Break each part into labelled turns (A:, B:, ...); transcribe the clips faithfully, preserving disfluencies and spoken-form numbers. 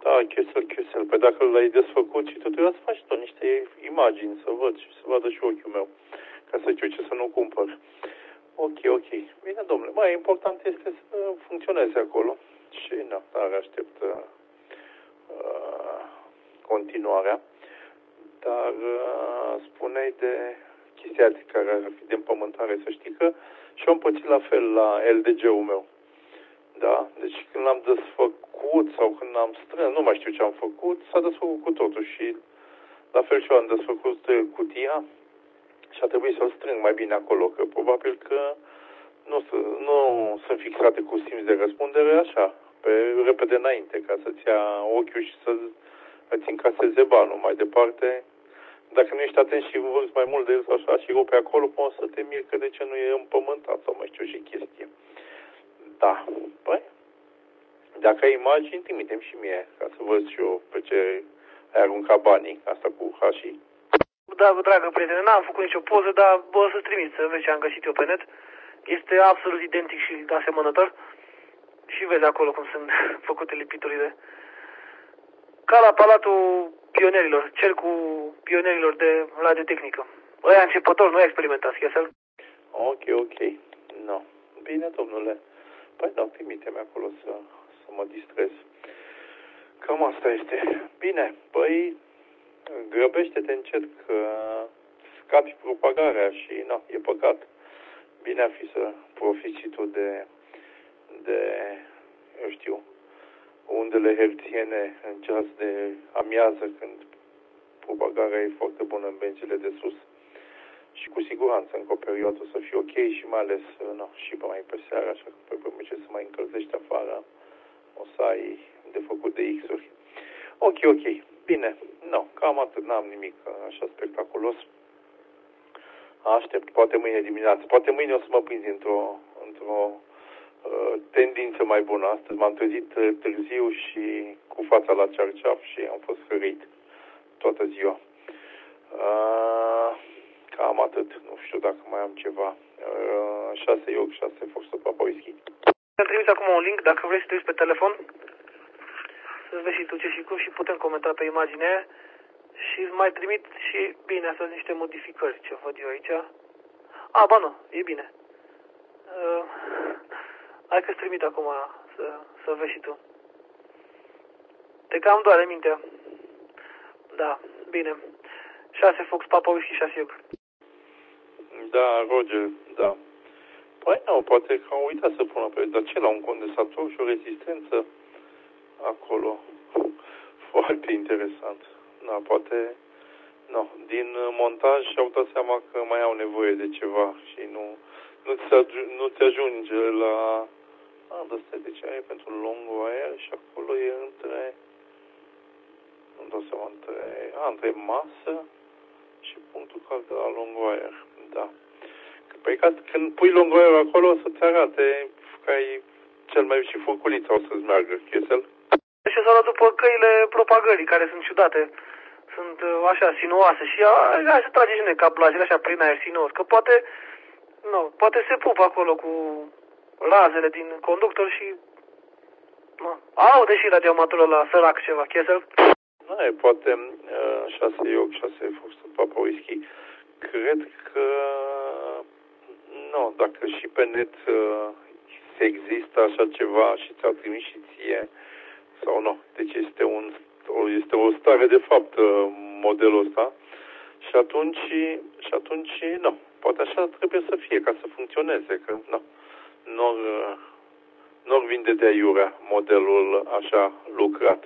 A: Da, chesel, chesel. Păi dacă l-ai desfăcut și totul, să faci tot niște imagini, să văd și să vadă și ochiul meu, ca să știu ce să nu cumpăr. Ok, ok. Bine, domnule. Mai important este să funcționeze acolo. Și, nu, dar aștept uh, continuarea. Dar uh, spuneai de chestia care ar fi de împământare, să știi că și eu am pățit la fel la L D G-ul meu. Da? Deci când l-am desfăcut sau când l-am strâns, nu mai știu ce am făcut, s-a desfăcut cu totul și la fel și eu am desfăcut cutia și a trebuit să o strâng mai bine acolo, că probabil că nu, nu sunt fixate cu simț de răspundere așa, pe repede înainte, ca să-ți ia ochiul și să îți încaseze banul. Mai departe, dacă nu ești atent și învârți mai mult de el sau așa și rupe acolo, poți să te miri că de ce nu e împământat sau mai știu și chestie. Da. Păi, dacă ai imagini, trimitem și mie, ca să văd și eu pe ce ai aruncat banii, asta cu hașii.
B: Da, dragă prietene, n-am făcut nicio poză, dar o să-ți trimit să vezi ce am găsit eu pe net. Este absolut identic și asemănător. Și vezi acolo cum sunt făcute lipiturile. Ca la Palatul Pionierilor, cercul pionierilor de radiotehnică. Ăia începători, nu experimentați, chesel?
A: Ok, ok. No. Bine, domnule. Păi da, trimite-mi acolo să, să mă distrez. Cam asta este. Bine, păi grăbește-te încet că scapi propagarea și na, e păcat. Bine ar fi să profiți tu de, de, eu știu, undele herțiene în ceas de amiază, când propagarea e foarte bună în benzile de sus. Și cu siguranță încă o perioadă o să fie ok și mai ales no, și pe mai pe seară, așa că pe vreme ce să mai încălzești afară, o să ai de făcut de X-uri. Ok, ok. Bine. No, cam atât. N-am nimic așa spectaculos. Aștept. Poate mâine dimineață. Poate mâine o să mă prind într-o într-o uh, tendință mai bună. Astăzi m-am trezit uh, târziu și cu fața la cearceaf și am fost hărâit toată ziua. Uh, cam atât. Nu știu dacă mai am ceva. Uh, șase York, șase Foxtrot Papa Whisky.
B: Îmi trimis acum un link, dacă vrei să te uiți pe telefon, să vezi și tu ce și cum și putem comenta pe imagine. Și îți mai trimit și, bine, astea sunt niște modificări, ce văd eu aici. A, ba nu, e bine. Uh, hai că-ți trimit acum să, să vezi și tu. Te cam doare mintea. Da, bine. șase Fox Papa Whisky, șase York.
A: Da, Roger, da. Păi nu, poate că am uitat să pună pe... Dar ce, la un condensator și o rezistență acolo? Foarte interesant. Da, poate... No, din montaj și-au dat seama că mai au nevoie de ceva și nu... Nu ți, nu ți ajunge la... A, dar stai, de ce e pentru long wire și acolo e între... Nu dau seama, între... A, între masă și punctul cald de la long wire. Da. Păi ca când pui long wire acolo o să-ți arate că ai cel mai și furculița o să-ți meargă, chesel.
B: Și o să luat după căile propagării, care sunt ciudate. Sunt așa, sinuoase și hai să trage și noi cablajele așa prin aer sinuos, că poate, nu, poate se pupă acolo cu razele din conductor și, nu, aude și radioamatorul la sărac ceva, chesel.
A: Nu, e poate uh, șase York, șase Foxtrot Papa Whisky. Cred că, nu, dacă și pe net uh, există așa ceva și ți-au trimis și ție, sau nu, deci este un este o stare de fapt modelul ăsta și atunci și atunci nu, poate așa trebuie să fie ca să funcționeze, că nu, nu nu vinde de aiurea modelul așa lucrat.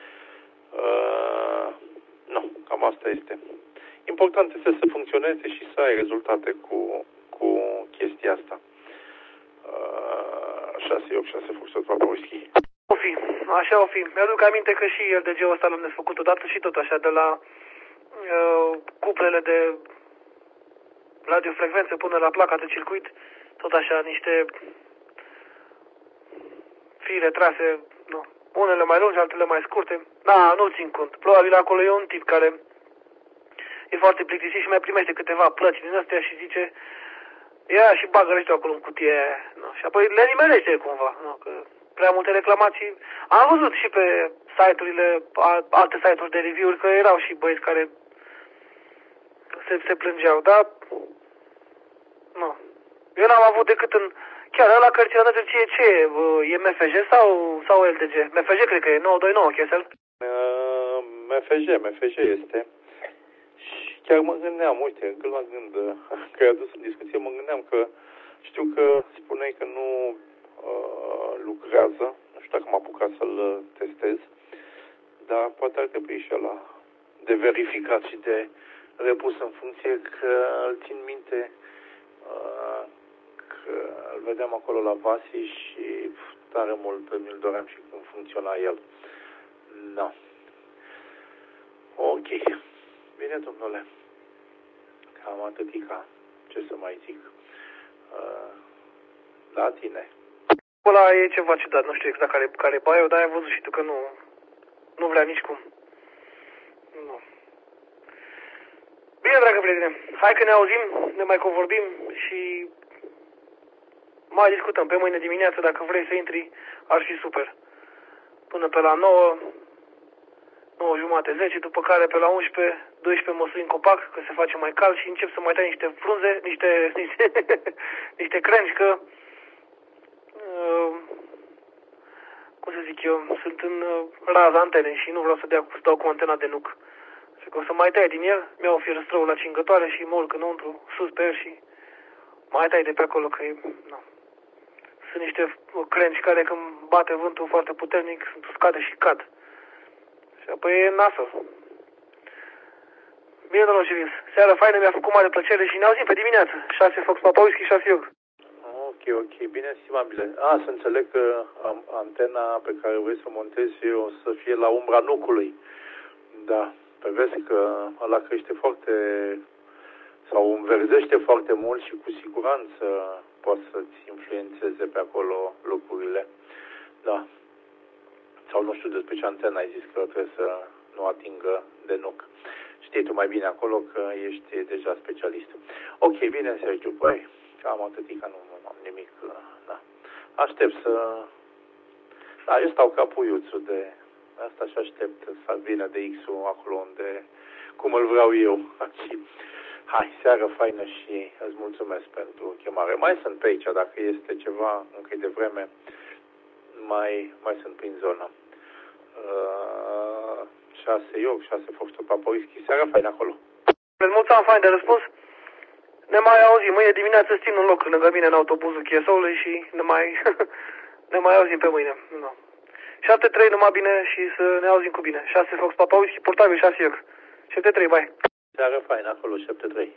A: Uh, nu, cam asta este. Important este să funcționeze și să ai rezultate cu, cu chestia asta. Uh, șase York, șase Foxtrot Papa Whisky.
B: O fi, așa o fi. Mi-aduc aminte că și L D G-ul ăsta l-am desfăcut odată și tot așa, de la uh, cuplele de radiofrecvență până la placa de circuit, tot așa, niște fire trase, nu, unele mai lungi, altele mai scurte. Da, nu țin cont. Probabil acolo e un tip care e foarte plictisit și mai primește câteva plăci din astea și zice, ia și bagă ăștia acolo în cutie aia, nu? Și apoi le nimerește cumva, nu? Că prea multe reclamații. Am văzut și pe site-urile, alte site-uri de review-uri, că erau și băieți care se, se plângeau, dar nu. Eu n-am avut decât în... Chiar ăla cărțile ce e, ce e? E M F G sau, sau L D G? M F G cred că e, nouă doi nouă, Chesel.
A: Uh, M F G, M F G este. Și chiar mă gândeam, uite, în câteva gând că ai adus în discuție, mă gândeam că știu că spuneai că nu uh, lucrează, nu știu dacă m-a apucat să-l testez, dar poate ar trebui și ăla de verificat și de repus în funcție, că îl țin minte uh, că îl vedeam acolo la Vasi și tare mult mi-l doream și cum funcționa el. Da. Ok. Bine, domnule. Cam atâtica. Ce să mai zic? Uh, la tine.
B: Ăla e ceva ciudat, nu știu exact care, care baie, dar ai văzut și tu că nu, nu vrea nicicum. Nu. Bine, dragă prietene, hai că ne auzim, ne mai convorbim și mai discutăm pe mâine dimineață, dacă vrei să intri, ar fi super. Până pe la nouă, nouă jumate, zece, după care pe la unsprezece, doisprezece măsuri în copac, că se face mai cald și încep să mai tai niște frunze, niște, niște, niște crengi, că, uh, cum să zic eu, sunt în uh, raza antenei și nu vreau să, dea, să dau cu antena de nuc. Și că o să mai tai din el, mi-au fierăstrăul la cingătoare și mă urc înăuntru, sus pe el și mai tai de pe acolo, că e, nu. Sunt niște crengi care când bate vântul foarte puternic, sunt uscate și cad. Și apoi e nasă. Bine, domnul Civis, seara faină, mi-a făcut mare plăcere și ne auzim pe dimineață. șase Fox Papa Whisky, șase Iog.
A: Ok, ok, bine, estimabile. A, să înțeleg că antena pe care vrei să o montezi o să fie la umbra nucului. Da, pe vezi că ăla crește foarte, sau înverzește foarte mult și cu siguranță poate să-ți influențeze pe acolo lucrurile. Da. Sau nu știu despre ce antenă ai zis că trebuie să nu atingă de nuc. Știi tu mai bine acolo că ești deja specialist. Ok, bine, Sergiu. Păi, cam atâtica, nu am nimic. Da. Aștept să... Da, eu stau ca puiuțul de... Asta și aștept să vină de X-ul acolo unde... Cum îl vreau eu. Hai, seară faină și îți mulțumesc pentru chemare. Mai sunt pe aici, dacă este ceva încă de vreme, mai, mai sunt prin zonă. Uh, șase Iog, șase Fox Papa Whisky, seara faină acolo.
B: Mulțumesc, fain de răspuns. Ne mai auzim. Mâine dimineață țin un loc lângă mine în autobuzul Chiesoului și ne mai, ne mai auzim pe mâine. No. șapte trei, numai bine și să ne auzim cu bine. șase Fox Papa Whisky, portabil șase Iog. șapte trei, bye.
A: Seara faină acolo, șapte trei.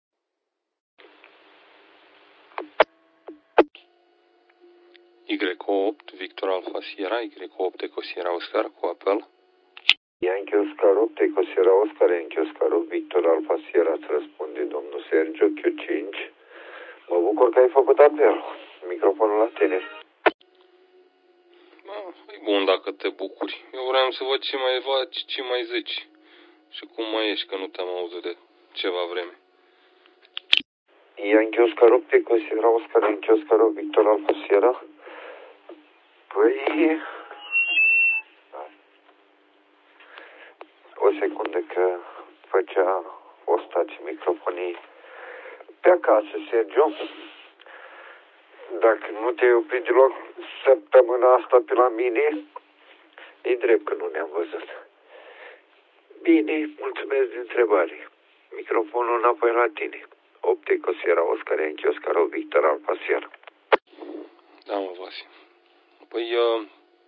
C: Y opt, Victor Alpha Sierra, Y opt Eco Sierra Oscar cu apel.
D: Yankee Oscar opt, Eco Sierra Oscar, Yankee Oscar opt, Victor Alpha Sierra, îți răspunde domnul Sergio Q cinci. Mă bucur că ai făcut apel. Microfonul la tine.
C: E bun dacă te bucuri. Eu vreau să văd ce mai faci, ce mai zici. Și cum mai ești, că nu te-am auzit de ceva vreme.
D: Yankee Oscar opt, Eco Sierra Oscar, Yankee Oscar opt, Victor Alpha Sierra. Păi... O secundă că făcea ostați microfonii pe acasă, Sergio. Dacă nu te-ai oprit deloc săptămâna asta pe la mine, e drept că nu ne-am văzut. Bine, mulțumesc de întrebare. Microfonul înapoi la tine. opt Eco Sierra Oscar, Yankee Oscar opt, Victor Alpha Sierra.
C: Da, mă, Vasi. Păi, uh,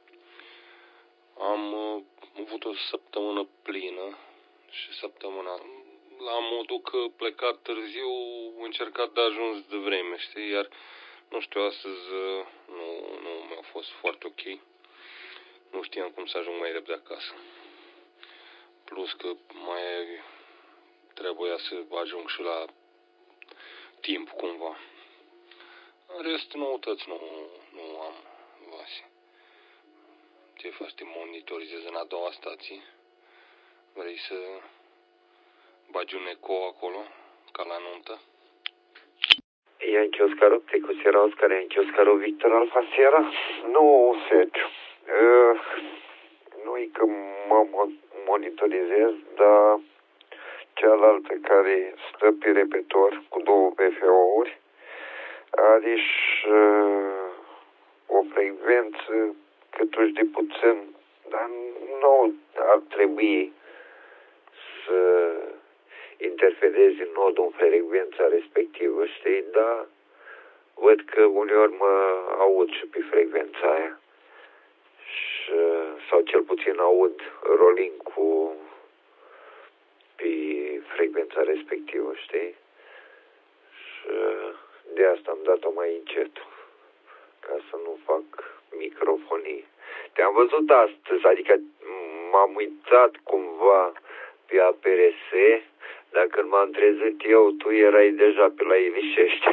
C: am uh, avut o săptămână plină și săptămâna, la modul că plecat târziu, încercat de ajuns de vreme, știi? Iar, nu știu, astăzi uh, nu, nu mi-a fost foarte ok. Nu știam cum să ajung mai repede acasă. Plus că mai trebuia să ajung și la timp, cumva. În rest, noutăți nu, nu am, Vasi. Ce faci, te monitorizezi în a doua stație? Vrei să bagi un eco acolo, ca la nuntă?
D: Yankee Oscar Opticus, era Oscar Yankee Oscar Victor Alfa Sierra. Nu, Sergiu. Uh, nu-i că mă monitorizez, dar cealaltă care stă pe repetor cu două P F O-uri are și uh, o frecvență câtuși de puțin, dar nu ar trebui să interferezi în nodul în frecvența respectivă, știi, dar văd că uneori mă aud și pe frecvența aia. Și, sau cel puțin aud rolling cu pe frecvența respectivă, știi? Și de asta am dat-o mai încet, ca să nu fac microfonii. Te-am văzut astăzi, adică m-am uitat cumva pe A P R S, dar când m-am trezit eu, tu erai deja pe la Ilișești.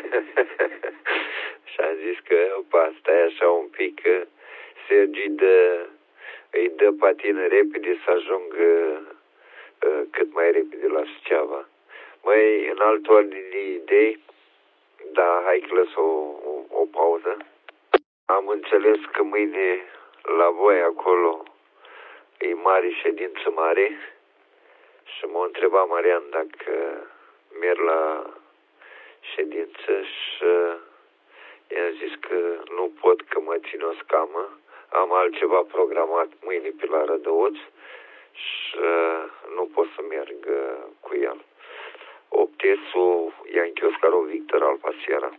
D: Și am zis că, opa, stai așa un pic, că Sergi dă, îi dă patină repede să ajungă uh, cât mai repede la Suceava. Măi, în altă ordine de idei, da, hai că lăs o, o, o pauză. Am înțeles că mâine la voi acolo e mare ședință mare și m-a întrebat Marian dacă merg la ședință și i-am zis că nu pot, că mă țin o scamă. Am altceva programat mâine pe la Rădăuț și nu pot să merg cu el. opt S-ul Yankee Oscar Victor Alfa Sierra.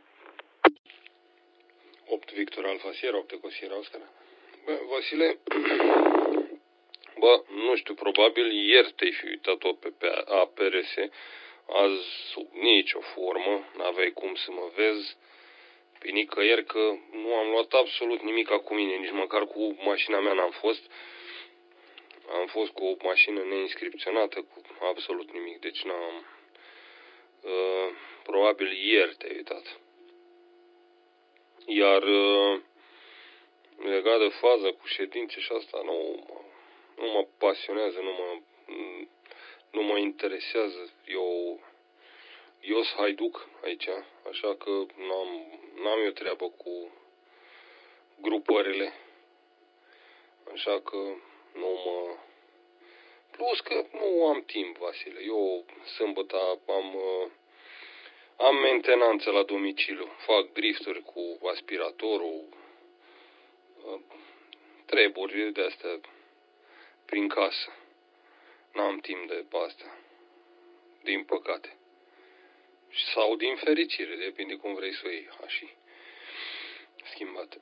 C: opt Victor Alfa Sierra, opt Eco Sierra Oscar. Bă, Vasile, bă, nu știu, probabil ieri te-ai fi uitat-o pe A P R S, azi sub nicio formă, n-aveai cum să mă vezi pe nicăieri, că nu am luat absolut nimic cu mine, nici măcar cu mașina mea n-am fost. Am fost cu o mașină neinscripționată, cu absolut nimic, deci n-am... Uh, probabil ieri te-ai uitat. Iar uh, legat de faza cu ședințe și asta, nu, nu mă pasionează, nu mă, nu mă interesează. Eu, eu sunt haiduc aici, așa că n-am, n-am eu treabă cu grupările. Așa că nu mă... Plus că nu am timp, Vasile. Eu sâmbătă am, am mentenanță la domiciliu. Fac drifturi cu aspiratorul, treburi de astea prin casă. N-am timp de astea, din păcate. Sau din fericire, depinde cum vrei să o iei, așa schimbate.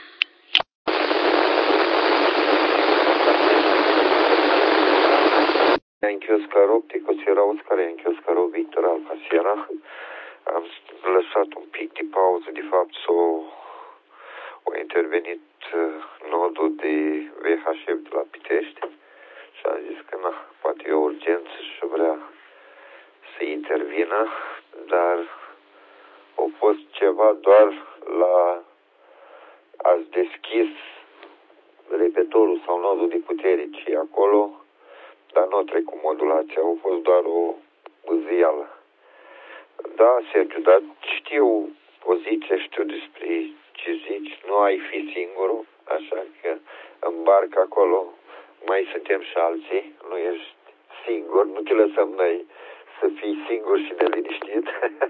D: Yankee Oscar Opticus, era Oscar Yankee Oscar Victor Alfa Sierra. Am lăsat un pic de pauză, de fapt s-o a intervenit nodul de V H F de la Pitești și am zis că na, poate e o urgență și vrea să intervină, dar a fost ceva doar la ați deschis repetorul sau nodul de putere, ci acolo, dar nu a trecut modulația, a fost doar o bâzială. Da, Sergiu, dar știu poziția, știu despre ce zici, nu ai fi singurul, așa că îmbarc acolo, mai suntem și alții, nu ești singur, nu te lăsăm noi să fii singur și neliniștit.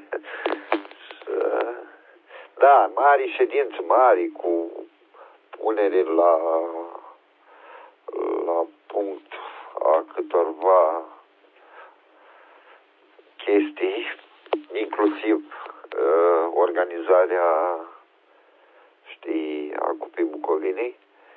D: Da, mari ședințe mari cu punere la, la punct a câtorva chestii, inclusiv uh, organizarea, știi, a Cupei Bucovinei.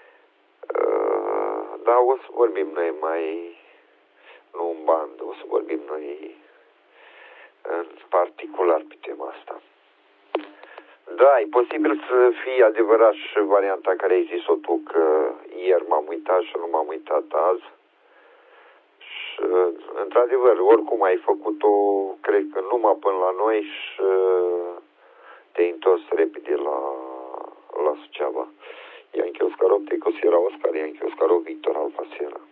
D: Uh, da, o să vorbim noi mai, nu în bandă, o să vorbim noi în particular pe tema asta. Da, e posibil să fie adevărat și varianta care ai zis-o tu, că ieri m-am uitat și nu m-am uitat azi. Și, într-adevăr, oricum ai făcut-o, cred că numai până la noi și te-ai întors repede la, la Suceava. Yankee Oscar Opticus era Oscar, Yankee Oscar Victor Alfa Sierra.